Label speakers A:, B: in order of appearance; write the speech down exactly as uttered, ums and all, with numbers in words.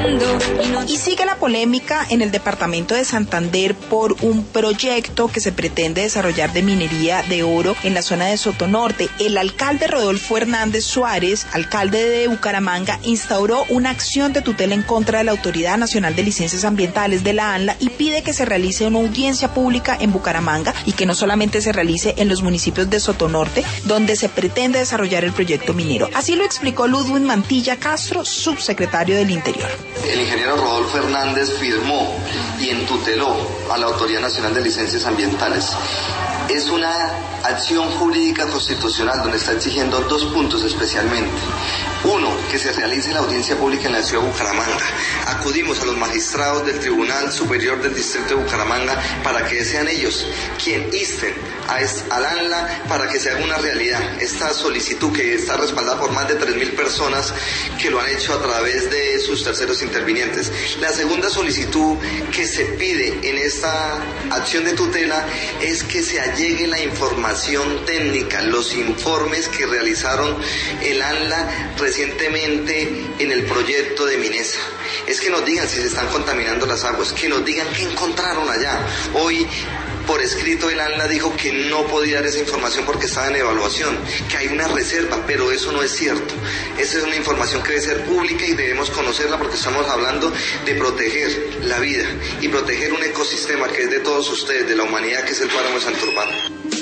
A: buscando. Y, no...
B: y sigue la polémica en el departamento de Santander por un proyecto que se pretende desarrollar de minería de oro en la zona de Sotonorte. El alcalde Rodolfo Hernández Suárez, alcalde de Bucaramanga, instauró una acción de tutela en contra de la Autoridad Nacional de Licencias Ambientales de la ANLA y pide que se realice una audiencia pública en Bucaramanga y que no solamente se realice en los municipios de Sotonorte, donde se pretende desarrollar el proyecto minero. Así lo explicó Ludwig Mantilla Castro, subsecretario del Interior.
C: El ingeniero Rodolfo Hernández firmó y entuteló a la Autoridad Nacional de Licencias Ambientales. Es una acción jurídica constitucional donde está exigiendo dos puntos especialmente. Uno, que se realice la audiencia pública en la ciudad de Bucaramanga. Acudimos a los magistrados del Tribunal Superior del Distrito de Bucaramanga para que sean ellos quien insten a al ANLA para que se haga una realidad esta solicitud que está respaldada por más de tres mil personas que lo han hecho a través de sus terceros intervinientes. La segunda solicitud que se pide en esta acción de tutela es que se allegue la información técnica, los informes que realizaron el ANLA recientemente en el proyecto de Minesa. Es que nos digan si se están contaminando las aguas, que nos digan qué encontraron allá. Hoy, por escrito, el ANLA dijo que no podía dar esa información porque estaba en evaluación, que hay una reserva, pero eso no es cierto. Esa es una información que debe ser pública y debemos conocerla porque estamos hablando de proteger la vida y proteger un ecosistema que es de todos ustedes, de la humanidad, que es el páramo de Santurbán.